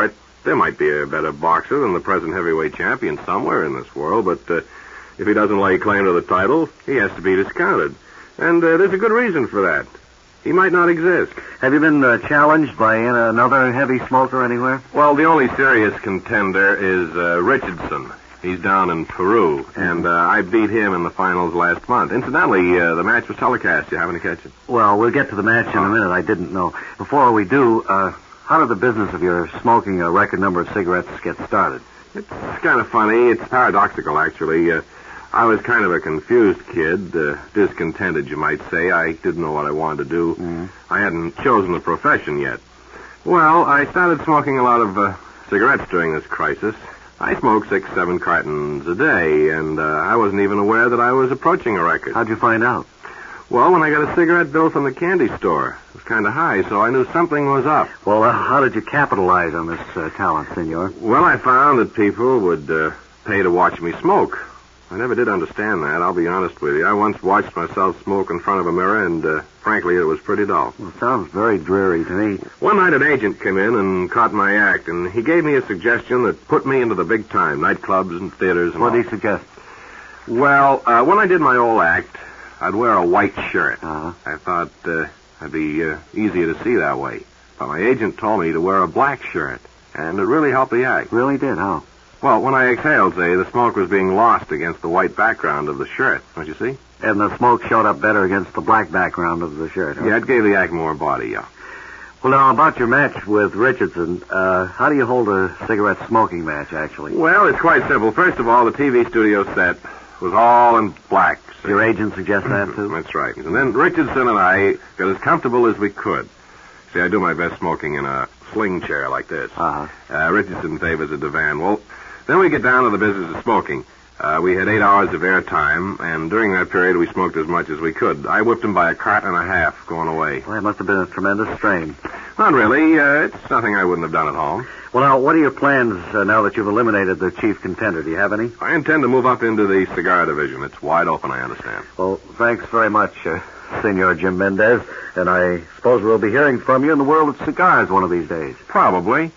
There might be a better boxer than the present heavyweight champion somewhere in this world, but if he doesn't lay claim to the title, he has to be discounted. And there's a good reason for that. He might not exist. Have you been challenged by another heavy smoker anywhere? Well, the only serious contender is Richardson. He's down in Peru, and I beat him in the finals last month. Incidentally, the match was telecast. You happen to catch it? Well, we'll get to the match in a minute. I didn't know. Before we do, how did the business of your smoking a record number of cigarettes get started? It's kind of funny. It's paradoxical, actually. I was kind of a confused kid, discontented, you might say. I didn't know what I wanted to do. I hadn't chosen the profession yet. Well, I started smoking a lot of cigarettes during this crisis. I smoked 6-7 cartons a day, and I wasn't even aware that I was approaching a record. How'd you find out? Well, when I got a cigarette bill from the candy store. It was kind of high, so I knew something was up. Well, how did you capitalize on this talent, senor? Well, I found that people would pay to watch me smoke. I never did understand that, I'll be honest with you. I once watched myself smoke in front of a mirror, and frankly, it was pretty dull. Well, it sounds very dreary to me. One night an agent came in and caught my act, and he gave me a suggestion that put me into the big time, nightclubs and theaters and What did he suggest? Well, when I did my old act, I'd wear a white shirt. Uh-huh. I thought I'd be easier to see that way. But my agent told me to wear a black shirt, and it really helped the act. Really did, how? Well, when I exhaled, say, the smoke was being lost against the white background of the shirt. Don't you see? And the smoke showed up better against the black background of the shirt, huh? Yeah, it gave the act more body, yeah. Well, now, about your match with Richardson, how do you hold a cigarette smoking match, actually? Well, it's quite simple. First of all, the TV studio set was all in black. See? Your agent suggests that, too? That's right. And then Richardson and I got as comfortable as we could. See, I do my best smoking in a sling chair like this. Uh-huh. Richardson favors a divan. Well, then we get down to the business of smoking. We had 8 hours of air time, and during that period we smoked as much as we could. I whipped him by a cart and a half going away. Well, it must have been a tremendous strain. Not really. It's nothing I wouldn't have done at home. Well, now, what are your plans now that you've eliminated the chief contender? Do you have any? I intend to move up into the cigar division. It's wide open, I understand. Well, thanks very much, Senor Jim Mendez. And I suppose we'll be hearing from you in the world of cigars one of these days. Probably.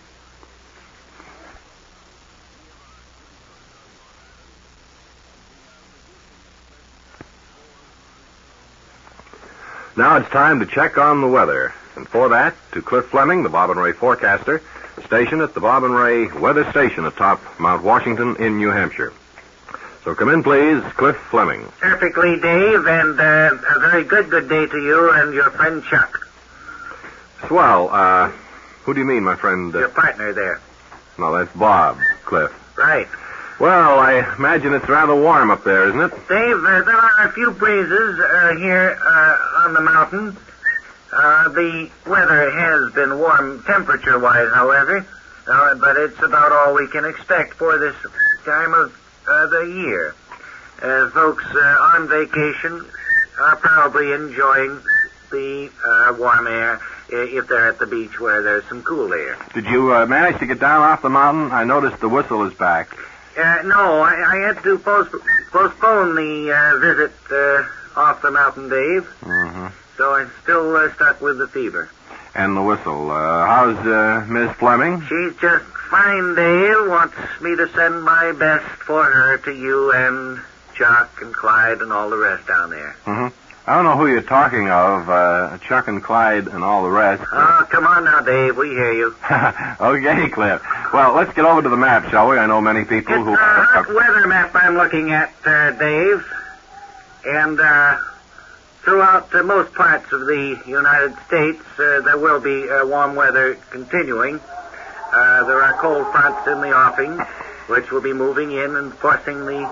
Now it's time to check on the weather. And for that, to Cliff Fleming, the Bob and Ray forecaster, stationed at the Bob and Ray weather station atop Mount Washington in New Hampshire. So come in, please, Cliff Fleming. Perfectly, Dave, and a very good day to you and your friend Chuck. Swell. Who do you mean, my friend? Your partner there. No, that's Bob, Cliff. Right. Well, I imagine it's rather warm up there, isn't it? Dave, there are a few breezes here on the mountain. The weather has been warm temperature-wise, however, but it's about all we can expect for this time of the year. Folks on vacation are probably enjoying the warm air if they're at the beach where there's some cool air. Did you manage to get down off the mountain? I noticed the whistle is back. No, I had to postpone the visit off the mountain, Dave. Mm-hmm. So I'm still stuck with the fever. And the whistle. How's Miss Fleming? She's just fine, Dave. Wants me to send my best for her to you and Chuck and Clyde and all the rest down there. Mm-hmm. I don't know who you're talking of, Chuck and Clyde and all the rest. Oh, come on now, Dave. We hear you. Okay, Cliff. Well, let's get over to the map, shall we? I know many people it's who... It's a hot weather map I'm looking at, Dave. And throughout most parts of the United States, there will be warm weather continuing. There are cold fronts in the offing, which will be moving in and forcing the...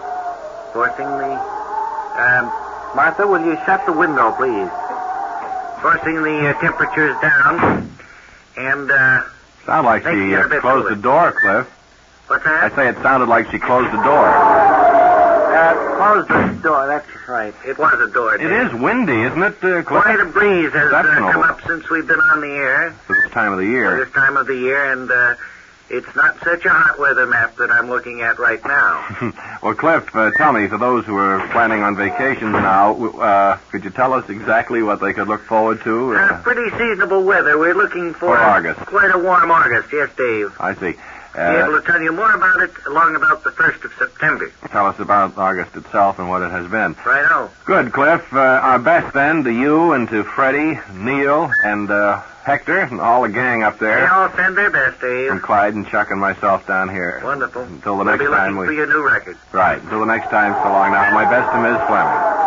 Martha, will you shut the window, please? Forcing the temperatures down, and, Sounded like she closed the door, Cliff. What's that? I say it sounded like she closed the door. Closed the door, that's right. It was a door, Dave. It is windy, isn't it, Cliff? Quite a breeze has come up since we've been on the air. For this time of the year. For this time of the year, and, it's not such a hot weather map that I'm looking at right now. Well, Cliff, tell me, for those who are planning on vacations now, could you tell us exactly what they could look forward to? Pretty seasonable weather. We're looking for August. Quite a warm August, yes, Dave. I see. Be able to tell you more about it along about the 1st of September. Tell us about August itself and what it has been. Righto. Good, Cliff. Our best then to you and to Freddie, Neil, and Hector, and all the gang up there. They all send their best, Dave. And Clyde and Chuck and myself down here. Wonderful. Until the We'll next be time looking for your new record. Right. Until the next time, so long now. My best to Ms. Fleming.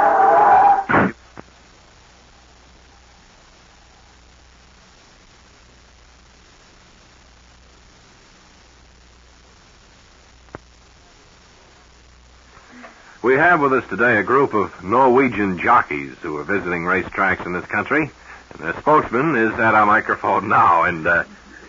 We have with us today a group of Norwegian jockeys who are visiting racetracks in this country. And their spokesman is at our microphone now. And I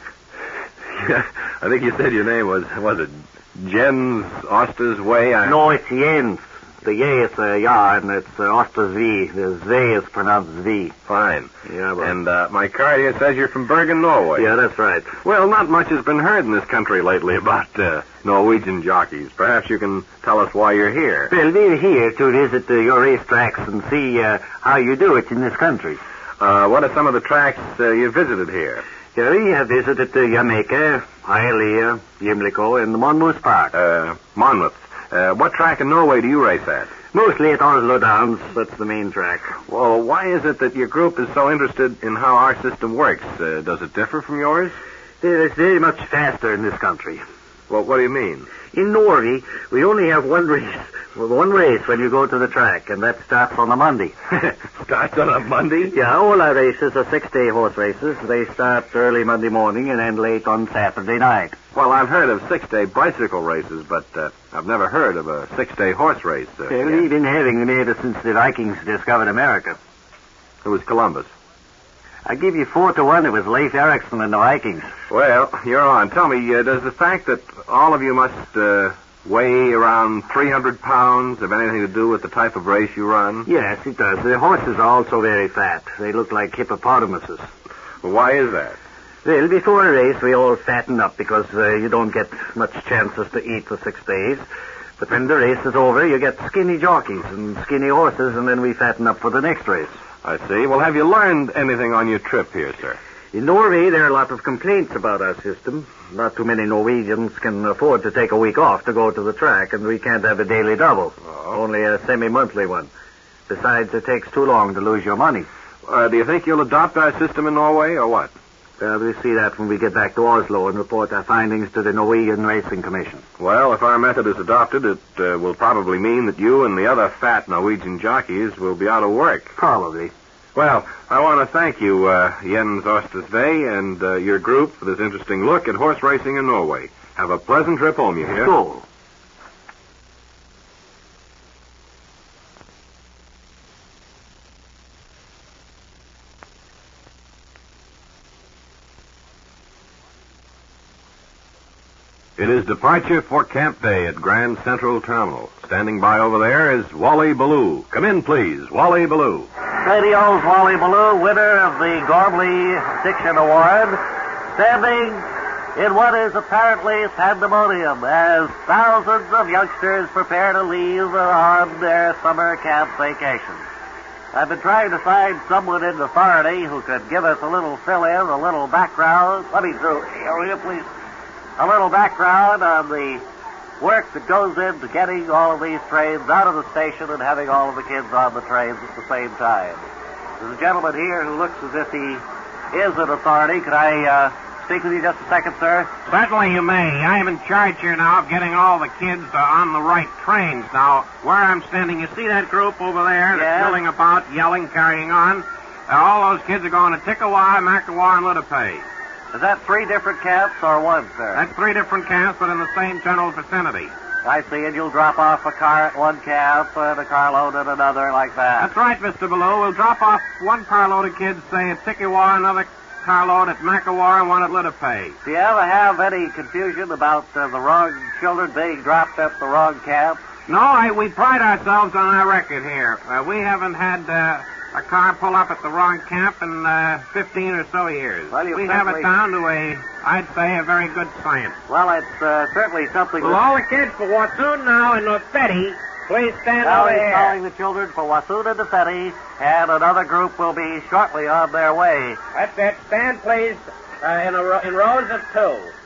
think you said your name was it Jens Oster's Way? No, it's Jens. The Y is ja, and it's Oster's V. The Z is pronounced Z. Fine. Yeah, but... And my card here says you're from Bergen, Norway. Yeah, that's right. Well, not much has been heard in this country lately about Norwegian jockeys. Perhaps you can tell us why you're here. Well, we're here to visit your racetracks and see how you do it in this country. What are some of the tracks you visited here? Yeah, we have visited Jamaica, Hialeah, Gimlico, and Monmouth Park. Monmouth. What track in Norway do you race at? Mostly at Oslo Downs. That's the main track. Well, why is it that your group is so interested in how our system works? Does it differ from yours? It's very much faster in this country. Well, what do you mean? In Norway, we only have one race when you go to the track, and that starts on a Monday. Starts on a Monday? Yeah, all our races are 6-day horse races. They start early Monday morning and end late on Saturday night. Well, I've heard of 6-day bicycle races, but I've never heard of a 6-day horse race. We've been having them ever since the Vikings discovered America. It was Columbus. I give you 4-1. It was Leif Erikson and the Vikings. Well, you're on. Tell me, does the fact that all of you must weigh around 300 pounds have anything to do with the type of race you run? Yes, it does. The horses are also very fat. They look like hippopotamuses. Well, why is that? Well, before a race, we all fatten up because you don't get much chances to eat for 6 days. But when the race is over, you get skinny jockeys and skinny horses, and then we fatten up for the next race. I see. Well, have you learned anything on your trip here, sir? In Norway, there are a lot of complaints about our system. Not too many Norwegians can afford to take a week off to go to the track, and we can't have a daily double. Only a semi-monthly one. Besides, it takes too long to lose your money. Do you think you'll adopt our system in Norway, or what? We'll see that when we get back to Oslo and report our findings to the Norwegian Racing Commission. Well, if our method is adopted, it will probably mean that you and the other fat Norwegian jockeys will be out of work. Probably. Well, I want to thank you, Jens Ostersvey, and your group for this interesting look at horse racing in Norway. Have a pleasant trip home, you hear? Cool. It is departure for Camp Day at Grand Central Terminal. Standing by over there is Wally Ballou. Come in, please, Wally Ballou. Radio's Wally Ballou, winner of the Gormley Diction Award, standing in what is apparently pandemonium as thousands of youngsters prepare to leave on their summer camp vacation. I've been trying to find someone in authority who could give us a little fill-in, a little background. Let me through. Here, please. A little background on the work that goes into getting all of these trains out of the station and having all of the kids on the trains at the same time. There's a gentleman here who looks as if he is an authority. Could I speak with you just a second, sir? Certainly you may. I am in charge here now of getting all the kids on the right trains. Now, where I'm standing, you see that group over there that's milling about, yelling, carrying on? All those kids are going to Tickawah, Makawah, and Littapay. Is that 3 different camps or one, sir? That's 3 different camps, but in the same general vicinity. I see, and you'll drop off a car at one camp and a carload at another like that. That's right, Mr. Ballou. We'll drop off one carload of kids, say, at Tickawah, another carload at Makawah, and one at Littapay. Do you ever have any confusion about the wrong children being dropped at the wrong camp? No, we pride ourselves on our record here. We haven't had a car pull up at the wrong camp in 15 or so years. Well, we have it down to I'd say, a very good science. Well, it's certainly something... Well, all the kids for Wassoon now and Nofetti, please stand now over he's here. calling the children for Wassoon and Nofetti, and another group will be shortly on their way. That's it. Stand, please, in rows of 2.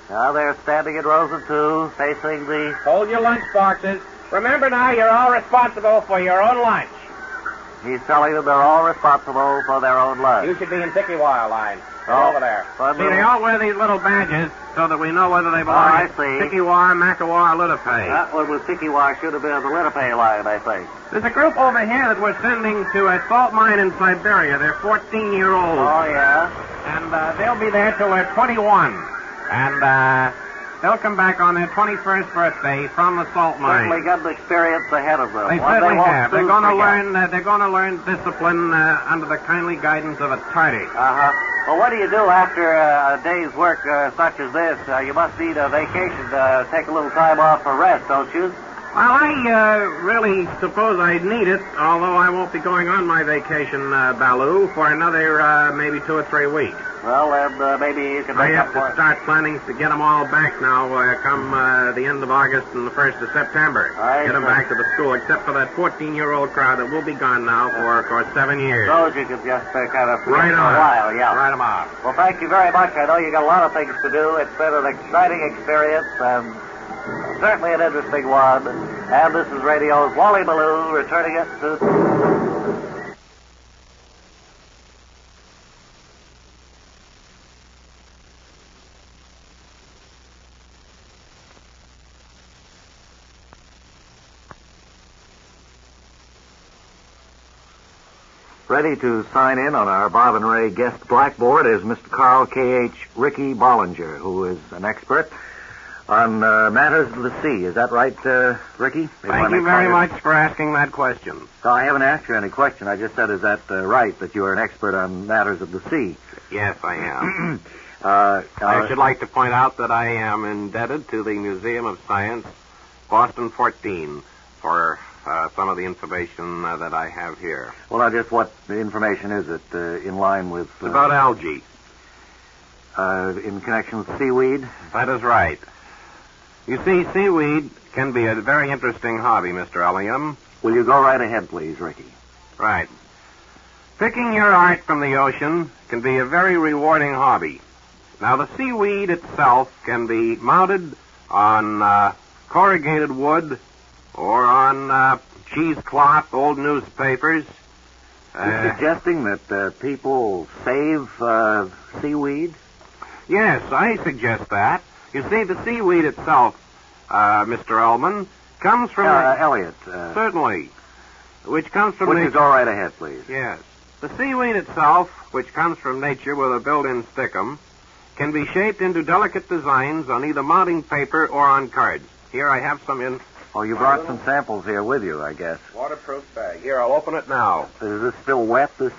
Now they're standing in rows of two, facing the... Hold your lunch boxes. Remember now, you're all responsible for your own lunch. He's telling them they're all responsible for their own lunch. You should be in Tickywa line. Over there. See, they all wear these little badges so that we know whether they belong I to see. Tickywa, Makawa, or Litapay. That one with Tickywa should have been on the Litapay line, I think. There's a group over here that we're sending to a salt mine in Siberia. They're 14-year-olds. Oh, yeah? And they'll be there till they're 21. And they'll come back on their 21st birthday from the salt mine. Certainly got the experience ahead of them. They certainly have. They're going to learn. They're going to learn discipline under the kindly guidance of a tardy. Well, what do you do after a day's work such as this? You must need a vacation. Take a little time off for rest, don't you? Well, I really suppose I'd need it, although I won't be going on my vacation, Baloo, for another maybe 2 or 3 weeks. Well, then maybe you can I make have up to for it. start planning to get them all back now, come the end of August and the 1st of September. Get them back to the school, except for that 14-year-old crowd that will be gone now for, of course, 7 years. Those you can just kind of Right for on. a while, yeah. Write them out. Well, thank you very much. I know you got a lot of things to do. It's been an exciting experience and certainly an interesting one. And this is radio's Wally Ballou returning it to... Ready to sign in on our Bob and Ray guest blackboard is Mr. Carl K.H. Ricky Bollinger, who is an expert on matters of the sea. Is that right, Ricky? Thank you very much for asking that question. So I haven't asked you any question. I just said, is that right, that you are an expert on matters of the sea? Yes, I am. I should like to point out that I am indebted to the Museum of Science, Boston 14, for some of the information that I have here. Well, now, just what information is it in line with... It's about algae. In connection with seaweed? That is right. You see, seaweed can be a very interesting hobby, Mr. Elliam. Will you go right ahead, please, Ricky? Right. Picking your art from the ocean can be a very rewarding hobby. Now, the seaweed itself can be mounted on corrugated wood or on cheesecloth, old newspapers. You're suggesting that people save seaweed? Yes, I suggest that. You see, the seaweed itself, Mr. Ullman, comes from... Elliot. Certainly. Which comes from... Would you go right ahead, please? Yes. The seaweed itself, which comes from nature with a built-in stickum, can be shaped into delicate designs on either mounting paper or on cards. Here I have some in... Oh, you brought some samples here with you, I guess. Waterproof bag. Here, I'll open it now. Is this still wet, this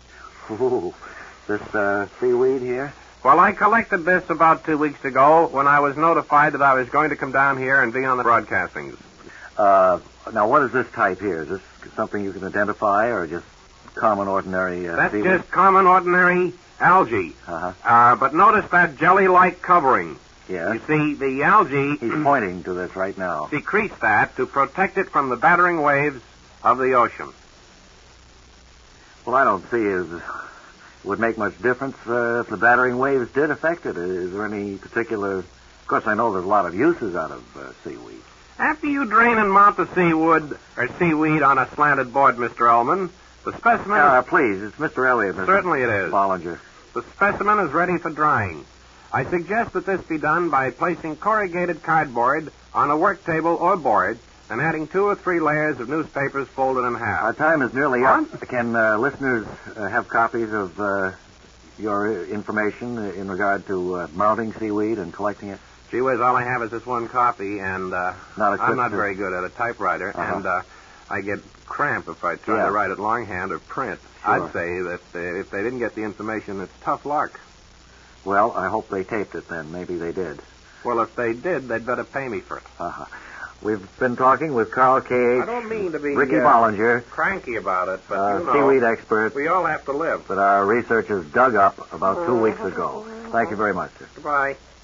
seaweed here? Well, I collected this about 2 weeks ago when I was notified that I was going to come down here and be on the broadcastings. Now, what is this type here? Is this something you can identify or just common, ordinary That's seaweed? just common, ordinary algae. But notice that jelly-like covering. Yes. You see, the algae... He's pointing to this right now. Secretes that to protect it from the battering waves of the ocean. Well, I don't see it would make much difference if the battering waves did affect it. Is there any particular... Of course, I know there's a lot of uses out of seaweed. After you drain and mount the seaweed on a slanted board, Mr. Ullman, the specimen... Please, it's Mr. Elliot. Certainly it is. Bollinger. The specimen is ready for drying. I suggest that this be done by placing corrugated cardboard on a work table or board and adding 2 or 3 layers of newspapers folded in half. Our time is nearly up. Can listeners have copies of your information in regard to mounting seaweed and collecting it? Gee whiz, all I have is this one copy, and I'm not very good at a typewriter, and I get cramp if I try to write it longhand or print. Sure. I'd say that if they didn't get the information, it's tough luck. Well, I hope they taped it then. Maybe they did. Well, if they did, they'd better pay me for it. We've been talking with Carl K.H. I don't mean to be Ricky Bollinger, cranky about it, but seaweed expert. We all have to live. That our researchers dug up about 2 weeks ago. Thank you very much, sir. Goodbye.